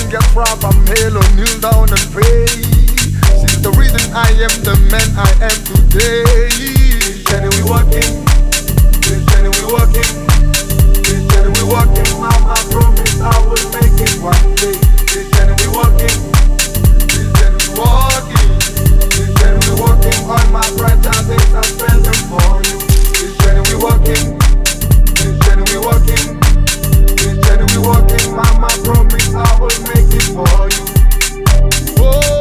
get problem, hell or kneel down and pray. She's the reason I am the man I am today. This journey we walking, this journey we walking, this journey we walking. Mama promise I will make it one day. This journey we walking, this journey we walking, this journey we walking. All my brighter days I spend them for you. This journey we walking, this journey we walking, this journey we walking. Mama promise I will make it for you. Oh.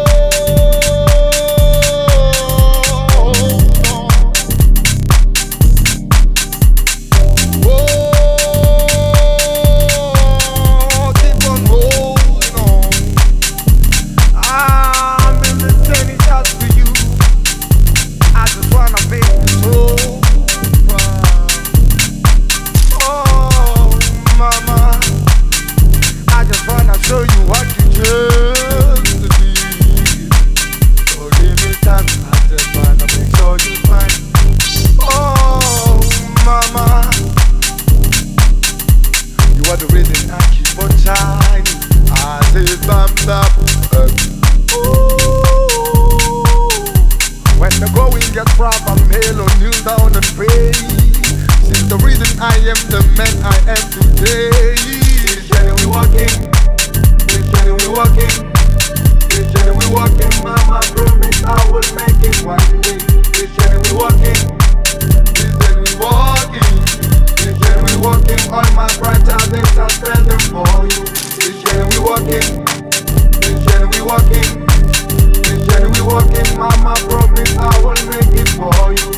Problem, hell or kneel down and pray. She's the reason I am the man I am today. This journey we walking, this journey we walking, this journey we walking. Mama promise I will make it one day. This journey we walking, this journey we walking, this journey we walking. All my brighter days I spend them for you. This journey we walking, this journey we walking, this journey we walking. Mama promise I will make it for you.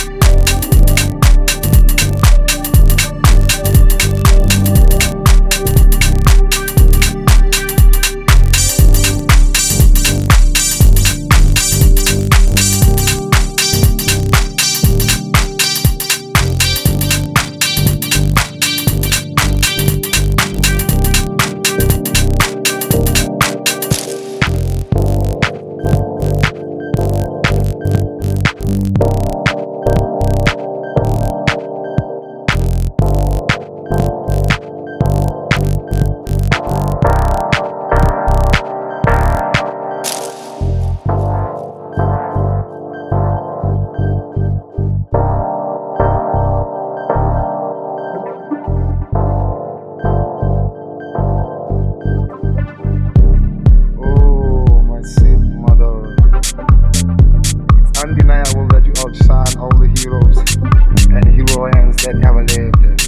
Undeniable that you outshine all the heroes and heroines that ever lived.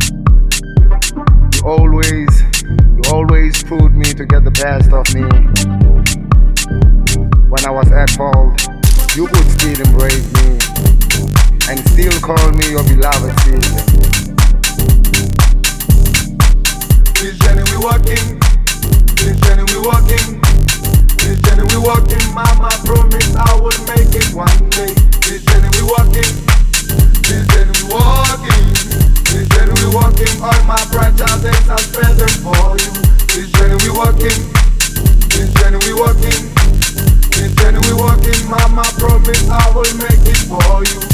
You always proved me to get the best of me. When I was at fault, you would still embrace me and still call me your beloved sister. This journey we walking, this journey we walking, this journey we walking. Mama promise I will make it one day. This journey we walking, this journey we walking, this journey we walking. All my brighter days I spend them for you. This journey we walking, this journey we walking, this journey we walking. Mama promise I will make it for you.